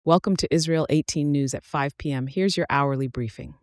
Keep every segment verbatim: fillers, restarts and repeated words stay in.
Welcome to Israel eighteen News at five p m. Here's your hourly briefing.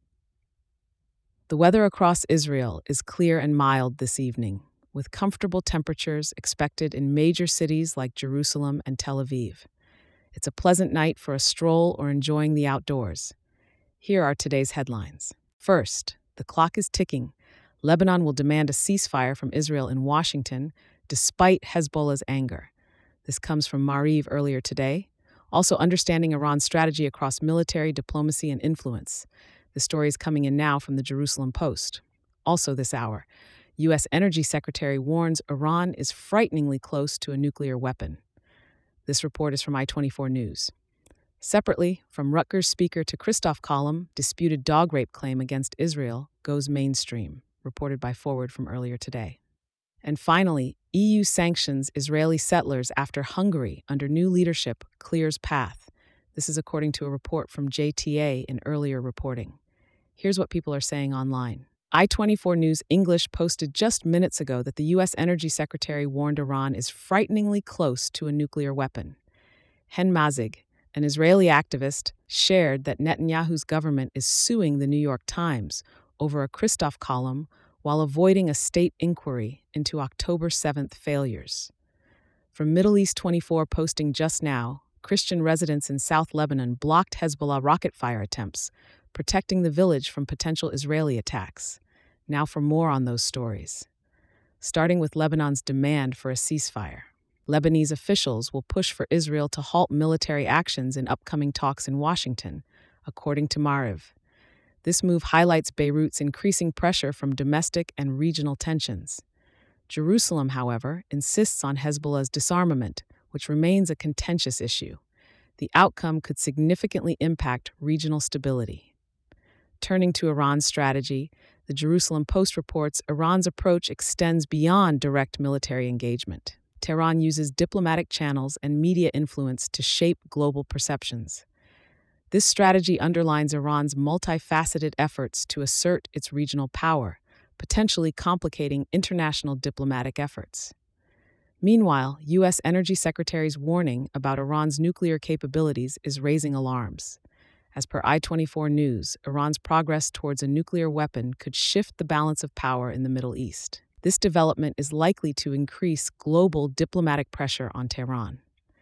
The weather across Israel is clear and mild this evening, with comfortable temperatures expected in major cities like Jerusalem and Tel Aviv. It's a pleasant night for a stroll or enjoying the outdoors. Here are today's headlines. First, the clock is ticking. Lebanon will demand a ceasefire from Israel in Washington, despite Hezbollah's anger. This comes from Maariv earlier today. Also, understanding Iran's strategy across military, diplomacy, and influence. The story is coming in now from the Jerusalem Post. Also this hour, U S Energy Secretary warns Iran is frighteningly close to a nuclear weapon. This report is from i twenty-four News. Separately, from Rutgers speaker to Christoph column, disputed dog rape claim against Israel goes mainstream, reported by Forward from earlier today. And finally, E U sanctions Israeli settlers after Hungary, under new leadership, clears path. This is according to a report from J T A in earlier reporting. Here's what people are saying online. i twenty-four News English posted just minutes ago that the U S Energy Secretary warned Iran is frighteningly close to a nuclear weapon. Hen Mazig, an Israeli activist, shared that Netanyahu's government is suing the New York Times over a Christoph column while avoiding a state inquiry into October seventh failures. From Middle East twenty-four posting just now, Christian residents in South Lebanon blocked Hezbollah rocket fire attempts, protecting the village from potential Israeli attacks. Now for more on those stories. Starting with Lebanon's demand for a ceasefire. Lebanese officials will push for Israel to halt military actions in upcoming talks in Washington, according to Maariv. This move highlights Beirut's increasing pressure from domestic and regional tensions. Jerusalem, however, insists on Hezbollah's disarmament, which remains a contentious issue. The outcome could significantly impact regional stability. Turning to Iran's strategy, the Jerusalem Post reports Iran's approach extends beyond direct military engagement. Tehran uses diplomatic channels and media influence to shape global perceptions. This strategy underlines Iran's multifaceted efforts to assert its regional power, potentially complicating international diplomatic efforts. Meanwhile, U S Energy Secretary's warning about Iran's nuclear capabilities is raising alarms. As per i twenty-four News, Iran's progress towards a nuclear weapon could shift the balance of power in the Middle East. This development is likely to increase global diplomatic pressure on Tehran.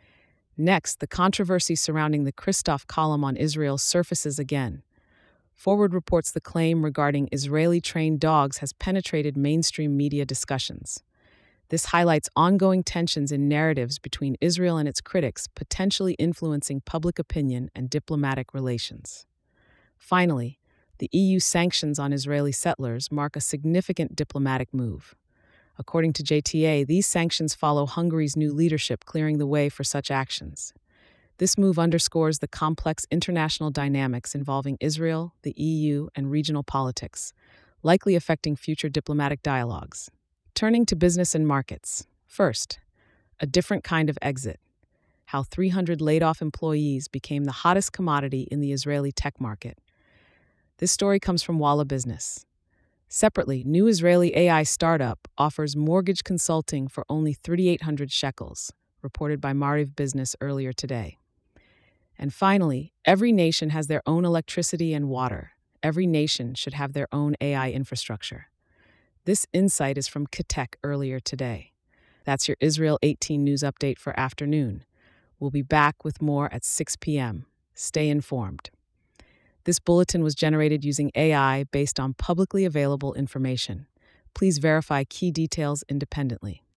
Next, the controversy surrounding the Christoph column on Israel surfaces again. Forward reports the claim regarding Israeli-trained dogs has penetrated mainstream media discussions. This highlights ongoing tensions in narratives between Israel and its critics, potentially influencing public opinion and diplomatic relations. Finally, the E U sanctions on Israeli settlers mark a significant diplomatic move. According to J T A, these sanctions follow Hungary's new leadership clearing the way for such actions. This move underscores the complex international dynamics involving Israel, the E U, and regional politics, likely affecting future diplomatic dialogues. Turning to business and markets. First, a different kind of exit. How three hundred laid-off employees became the hottest commodity in the Israeli tech market. This story comes from Walla Business. Separately, new Israeli A I startup offers mortgage consulting for only three thousand eight hundred shekels, reported by Maariv Business earlier today. And finally, every nation has their own electricity and water. Every nation should have their own A I infrastructure. This insight is from Kitek earlier today. That's your Israel eighteen News update for afternoon. We'll be back with more at six p m Stay informed. This bulletin was generated using A I based on publicly available information. Please verify key details independently.